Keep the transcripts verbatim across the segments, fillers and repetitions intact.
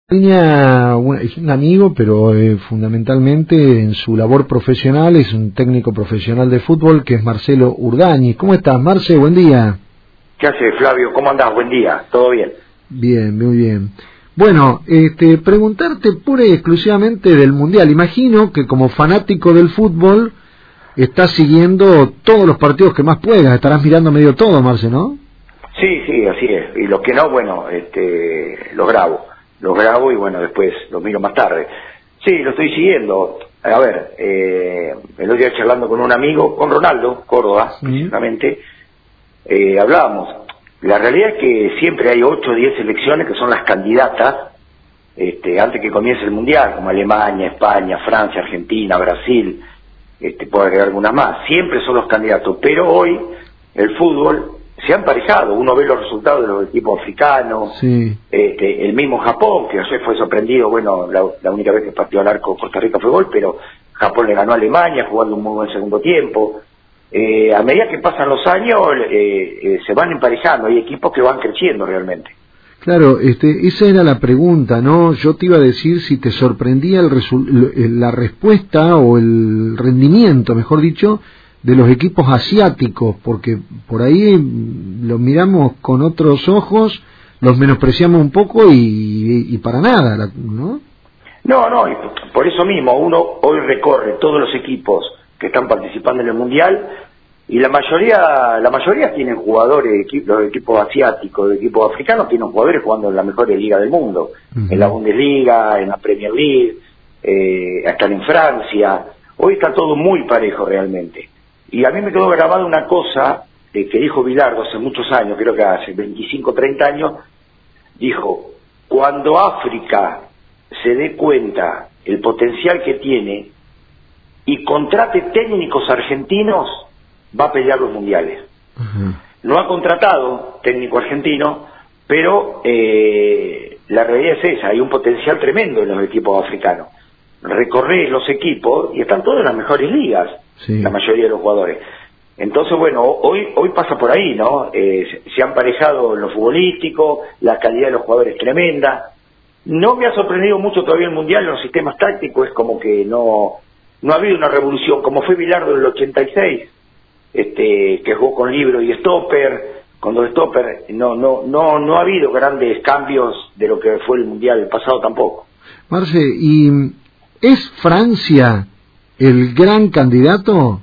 Peña es un amigo, pero eh, fundamentalmente en su labor profesional es un técnico profesional de fútbol, que es Marcelo Urdañi. ¿Cómo estás, Marce? Buen día. ¿Qué haces, Flavio? ¿Cómo andás? Buen día. ¿Todo bien? Bien, muy bien. Bueno, este, preguntarte pura y exclusivamente del Mundial. Imagino que como fanático del fútbol estás siguiendo todos los partidos que más puedas. Estarás mirando medio todo, Marce, ¿no? Sí, sí, así es. Y los que no, bueno, este, los grabo. Los grabo y bueno, después los miro más tarde. Sí, lo estoy siguiendo. A ver, eh, el otro día charlando con un amigo, con Ronaldo, Córdoba, sí. precisamente, eh, hablábamos. La realidad es que siempre hay ocho o diez selecciones que son las candidatas este, antes que comience el Mundial, como Alemania, España, Francia, Argentina, Brasil, este, puedo agregar algunas más. Siempre son los candidatos, pero hoy el fútbol se ha emparejado. Uno ve los resultados de los equipos africanos, sí. este, el mismo Japón, que ayer fue sorprendido, bueno, la, la única vez que partió al arco Costa Rica fue gol, pero Japón le ganó a Alemania jugando un muy buen segundo tiempo. Eh, a medida que pasan los años eh, eh, se van emparejando, hay equipos que van creciendo realmente. Claro, este, esa era la pregunta, ¿no? Yo te iba a decir si te sorprendía el resu- la respuesta o el rendimiento, mejor dicho, de los equipos asiáticos, porque por ahí lo miramos con otros ojos, los menospreciamos un poco y, y, y para nada, ¿no? No, no, y por eso mismo uno hoy recorre todos los equipos que están participando en el Mundial y la mayoría la mayoría tienen jugadores, los equipos asiáticos, los equipos africanos tienen jugadores jugando en la mejor liga del mundo, uh-huh. en la Bundesliga, en la Premier League, eh, están en Francia. Hoy está todo muy parejo realmente. Y a mí me quedó grabada una cosa eh, que dijo Bilardo hace muchos años, creo que hace veinticinco, treinta años, dijo, cuando África se dé cuenta el potencial que tiene y contrate técnicos argentinos, va a pelear los mundiales. Uh-huh. No ha contratado técnico argentino, pero eh, la realidad es esa, hay un potencial tremendo en los equipos africanos. Recorrer los equipos y están todos en las mejores ligas. Sí. La mayoría de los jugadores. Entonces, bueno, hoy hoy pasa por ahí, ¿no? Eh, se han parejado en lo futbolístico, la calidad de los jugadores es tremenda. No me ha sorprendido mucho todavía el Mundial en los sistemas tácticos, es como que no no ha habido una revolución, como fue Bilardo en el ochenta y seis, este, que jugó con libro y stopper, con dos stopper, no, no, no, no ha habido grandes cambios de lo que fue el Mundial pasado tampoco. Marce, ¿y es Francia el gran candidato?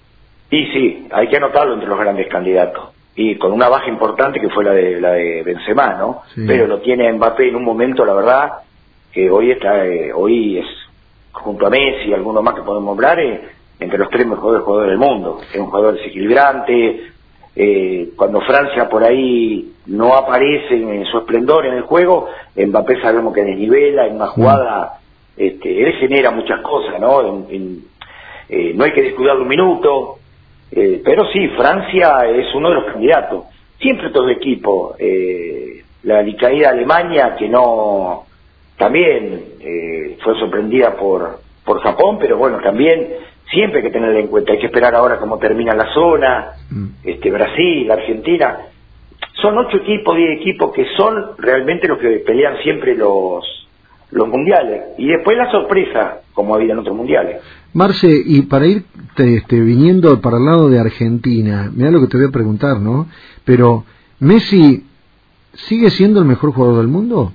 Y sí, hay que anotarlo entre los grandes candidatos. Y con una baja importante que fue la de la de Benzema, ¿no? Sí. Pero lo tiene Mbappé en un momento, la verdad, que hoy está, eh, hoy es junto a Messi y algunos más que podemos hablar, eh, entre los tres mejores jugadores del mundo. Es un jugador desequilibrante. Eh, cuando Francia por ahí no aparece en su esplendor en el juego, Mbappé sabemos que desnivela en una jugada. Mm. Este, él genera muchas cosas, ¿no? En, en, eh, no hay que descuidarlo un minuto, eh, pero sí, Francia es uno de los candidatos. Siempre todo equipo, eh, la alicaída Alemania, que no, también eh, fue sorprendida por, por Japón, pero bueno, también siempre hay que tenerla en cuenta. Hay que esperar ahora cómo termina la zona, mm. este, Brasil, Argentina. Son ocho equipos, diez equipos que son realmente los que pelean siempre los los mundiales, y después la sorpresa, como ha habido en otros mundiales. Marce, y para ir este, viniendo para el lado de Argentina, mira lo que te voy a preguntar, ¿no? Pero, ¿Messi sigue siendo el mejor jugador del mundo?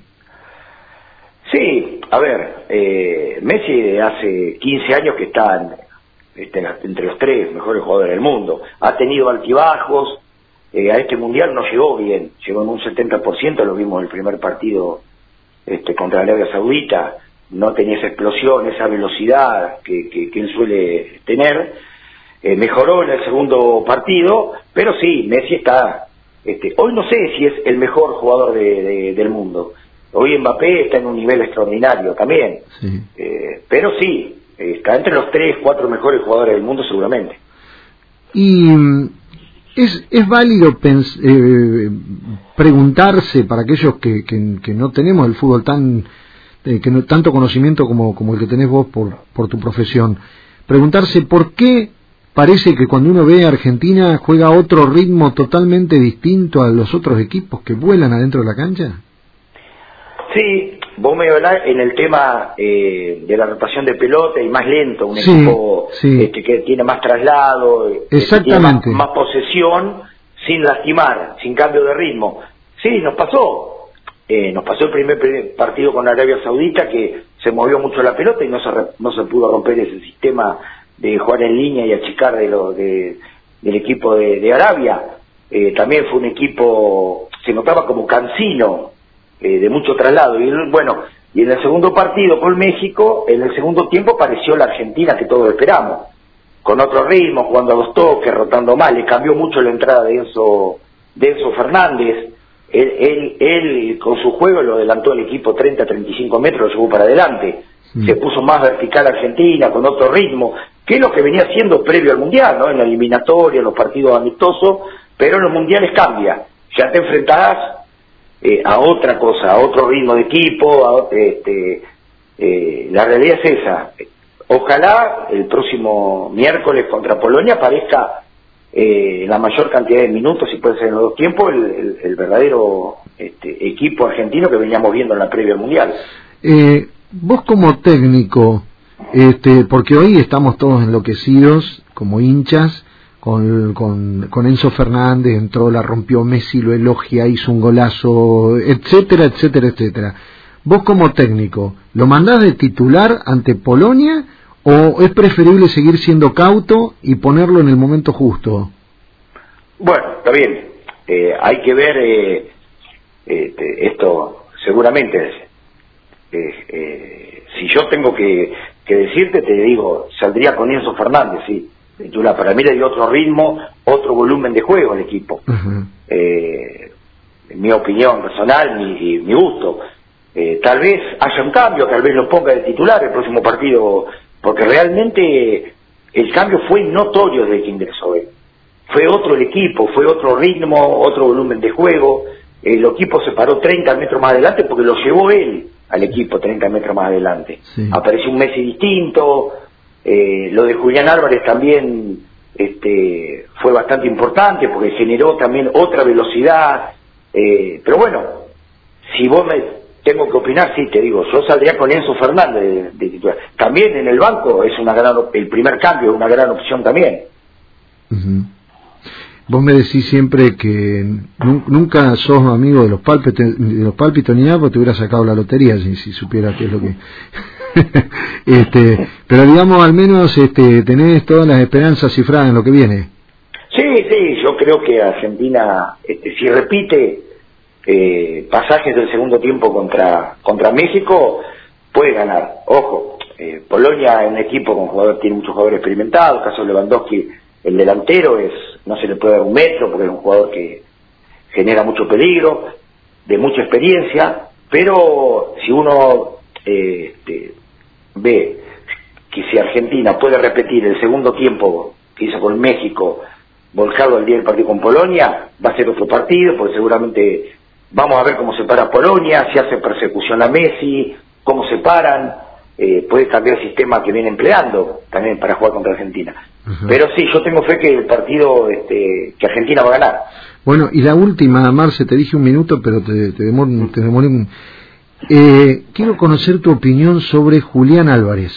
Sí, a ver, eh, Messi hace quince años que está este, entre los tres mejores jugadores del mundo. Ha tenido altibajos, eh, a este mundial no llegó bien, llegó en un setenta por ciento, lo vimos en el primer partido Este, contra la Arabia Saudita, no tenía esa explosión, esa velocidad que, que, que él suele tener. Eh, mejoró en el segundo partido, pero sí, Messi está, este, hoy no sé si es el mejor jugador de, de, del mundo. Hoy Mbappé está en un nivel extraordinario también, sí. eh, pero sí, está entre los tres, cuatro mejores jugadores del mundo seguramente. Y es, es válido pens- eh, preguntarse para aquellos que, que, que no tenemos el fútbol tan eh, que no tanto conocimiento como, como el que tenés vos por, por tu profesión, preguntarse por qué parece que cuando uno ve a Argentina juega a otro ritmo totalmente distinto a los otros equipos que vuelan adentro de la cancha. Sí, vos me hablás en el tema eh, de la rotación de pelota y más lento, un sí, equipo sí. Este, que tiene más traslado, Exactamente. Que tiene más, más posesión, sin lastimar, sin cambio de ritmo. Sí, nos pasó. Eh, nos pasó el primer partido con Arabia Saudita, que se movió mucho la pelota y no se, no se pudo romper ese sistema de jugar en línea y achicar de lo, de, del equipo de, de Arabia. Eh, también fue un equipo, se notaba como cansino, eh, de mucho traslado. Y bueno, y en el segundo partido con México, en el segundo tiempo apareció la Argentina que todos esperamos, con otro ritmo, jugando a los toques, rotando mal. Le cambió mucho la entrada de Enzo, de Enzo Fernández. Él, él, él con su juego lo adelantó el equipo treinta a treinta y cinco metros, lo llevó para adelante. Mm. Se puso más vertical Argentina, con otro ritmo, que es lo que venía haciendo previo al Mundial, ¿no? En la eliminatoria, en los partidos amistosos, pero en los mundiales cambia. Ya te enfrentarás eh, a otra cosa, a otro ritmo de equipo, a, este, eh, la realidad es esa. Ojalá el próximo miércoles contra Polonia aparezca eh, la mayor cantidad de minutos, si puede ser en los dos tiempos, el, el, el verdadero este, equipo argentino que veníamos viendo en la previa al Mundial. Eh, vos como técnico, este, porque hoy estamos todos enloquecidos como hinchas, Con, con, con Enzo Fernández, entró, la rompió, Messi lo elogia, hizo un golazo, etcétera, etcétera, etcétera. Vos como técnico, ¿lo mandás de titular ante Polonia o es preferible seguir siendo cauto y ponerlo en el momento justo? Bueno, está bien. Eh, hay que ver eh, eh, esto, seguramente. Eh, eh, si yo tengo que, que decirte, te digo, saldría con Enzo Fernández, sí. Para mí le dio otro ritmo, otro volumen de juego al equipo. Uh-huh. eh, mi opinión personal, mi, mi gusto. Eh, tal vez haya un cambio, tal vez lo ponga de titular el próximo partido, porque realmente el cambio fue notorio desde que ingresó él. Fue otro el equipo, fue otro ritmo, otro volumen de juego. El equipo se paró treinta metros más adelante porque lo llevó él al equipo treinta metros más adelante. Sí. Apareció un Messi distinto. Eh, lo de Julián Álvarez también este, fue bastante importante porque generó también otra velocidad. Eh, pero bueno, si vos me tengo que opinar, sí, te digo, yo saldría con Enzo Fernández de, de titular. También en el banco es una gran, el primer cambio es una gran opción también. Uh-huh. Vos me decís siempre que nunca sos amigo de los pálpitos, de los pálpitos ni nada, porque te hubiera sacado la lotería si, si supieras qué es lo que... este, pero digamos, al menos este, tenés todas las esperanzas cifradas en lo que viene. Sí, sí, yo creo que Argentina, este, si repite eh, pasajes del segundo tiempo contra contra México, puede ganar. Ojo, eh, Polonia es un equipo con jugadores, tiene muchos jugadores experimentados, caso de Lewandowski, el delantero es, no se le puede dar un metro porque es un jugador que genera mucho peligro, de mucha experiencia, pero si uno eh, este, ve que si Argentina puede repetir el segundo tiempo que hizo con México, volcado al día del partido con Polonia, va a ser otro partido, porque seguramente vamos a ver cómo se para Polonia, si hace persecución a Messi, cómo se paran, eh, puede cambiar el sistema que viene empleando también para jugar contra Argentina. Uh-huh. Pero sí, yo tengo fe que el partido, este, que Argentina va a ganar. Bueno, y la última, Marce, te dije un minuto, pero te, te demoré te demoré un... Eh, quiero conocer tu opinión sobre Julián Álvarez.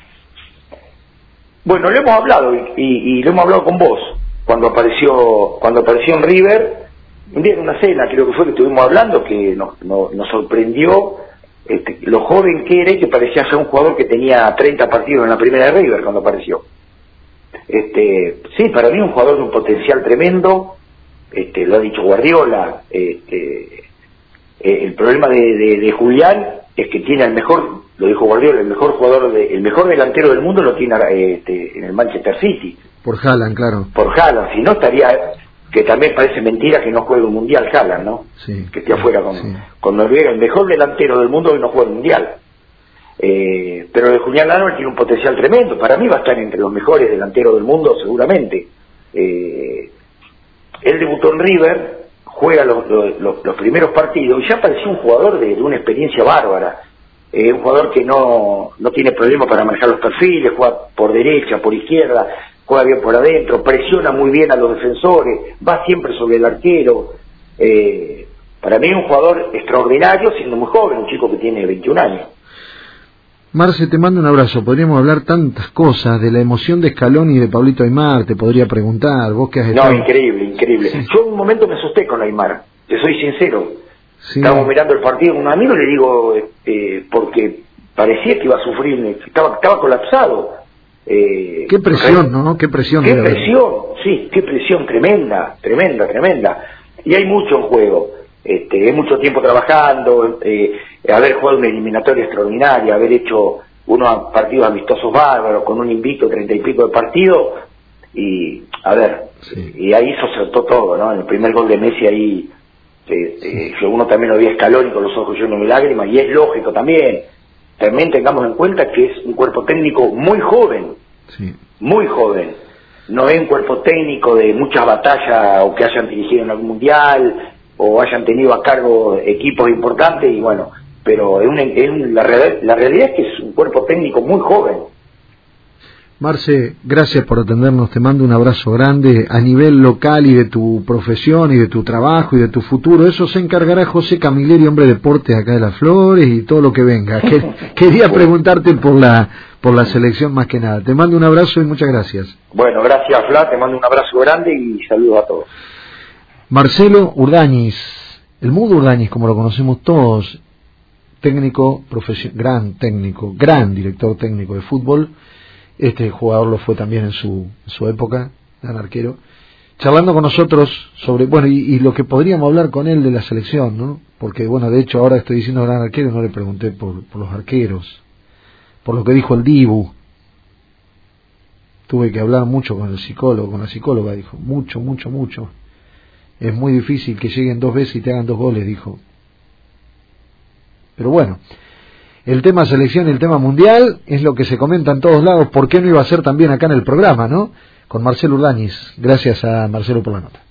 Bueno, lo hemos hablado y, y, y lo hemos hablado con vos cuando apareció cuando apareció en River. Un día en una cena creo que fue que estuvimos hablando, que nos, nos, nos sorprendió este, lo joven que era y que parecía ya un jugador que tenía treinta partidos en la primera de River cuando apareció. Este, sí, para mí un jugador de un potencial tremendo, este, lo ha dicho Guardiola. Este, Eh, el problema de, de, de Julián es que tiene el mejor, lo dijo Guardiola, el mejor jugador, de, el mejor delantero del mundo lo tiene eh, este, en el Manchester City. Por Haaland, claro. Por Haaland, si no estaría, que también parece mentira que no juegue un mundial Haaland, ¿no? Sí. Que esté afuera con, sí. con Noruega, el mejor delantero del mundo que no juega el mundial. Eh, pero de Julián Álvarez tiene un potencial tremendo, para mí va a estar entre los mejores delanteros del mundo seguramente. Eh, él debutó en River, juega los, los, los, los primeros partidos y ya pareció un jugador de, de una experiencia bárbara, eh, un jugador que no, no tiene problema para manejar los perfiles, juega por derecha, por izquierda, juega bien por adentro, presiona muy bien a los defensores, va siempre sobre el arquero. Eh, Para mí es un jugador extraordinario, siendo muy joven, un chico que tiene veintiún años. Marce, te mando un abrazo. Podríamos hablar tantas cosas, de la emoción de Scaloni y de Pablito Aimar, te podría preguntar, vos que has estado... No, increíble, increíble. Sí. Yo en un momento me asusté con Aimar, te soy sincero. Sí. Estábamos mirando el partido con un amigo y le digo, eh, porque parecía que iba a sufrir, estaba, estaba colapsado. Eh, qué presión, ¿no? Qué presión. Qué presión, sí, qué presión, tremenda, tremenda, tremenda. Y hay mucho en juego. Este, hay mucho tiempo trabajando, eh, haber jugado una eliminatoria extraordinaria, haber hecho unos partidos amistosos bárbaros, con un invicto, treinta y pico de partidos, y a ver, sí. Y ahí se soltó todo, ¿no? En el primer gol de Messi ahí, eh, sí. eh, yo uno también lo vi a Scaloni con los ojos llenos de lágrimas, y es lógico también. También tengamos en cuenta que es un cuerpo técnico muy joven, sí. muy joven. No es un cuerpo técnico de muchas batallas o que hayan dirigido en algún mundial o hayan tenido a cargo equipos importantes, y bueno, pero es, un, es un, la, la realidad es que es un cuerpo técnico muy joven. Marce, gracias por atendernos, te mando un abrazo grande a nivel local y de tu profesión y de tu trabajo y de tu futuro. Eso se encargará José Camilleri, hombre de deportes acá de Las Flores, y todo lo que venga. Que, quería preguntarte por la por la selección más que nada. Te mando un abrazo y muchas gracias. Bueno, gracias Fla, te mando un abrazo grande y saludos a todos. Marcelo Urdáñez, el Mudo Urdáñez, como lo conocemos todos, técnico, profesio- gran técnico, gran director técnico de fútbol. Este jugador lo fue también en su, en su época, gran arquero, charlando con nosotros sobre, bueno, y, y lo que podríamos hablar con él de la selección, ¿no? Porque, bueno, de hecho ahora estoy diciendo gran arquero, no le pregunté por, por los arqueros, por lo que dijo el Dibu. Tuve que hablar mucho con el psicólogo, con la psicóloga, dijo, mucho, mucho, mucho. Es muy difícil que lleguen dos veces y te hagan dos goles, dijo. Pero bueno, el tema selección y el tema mundial es lo que se comenta en todos lados. ¿Por qué no iba a ser también acá en el programa, no? Con Marcelo Urdáñez. Gracias a Marcelo por la nota.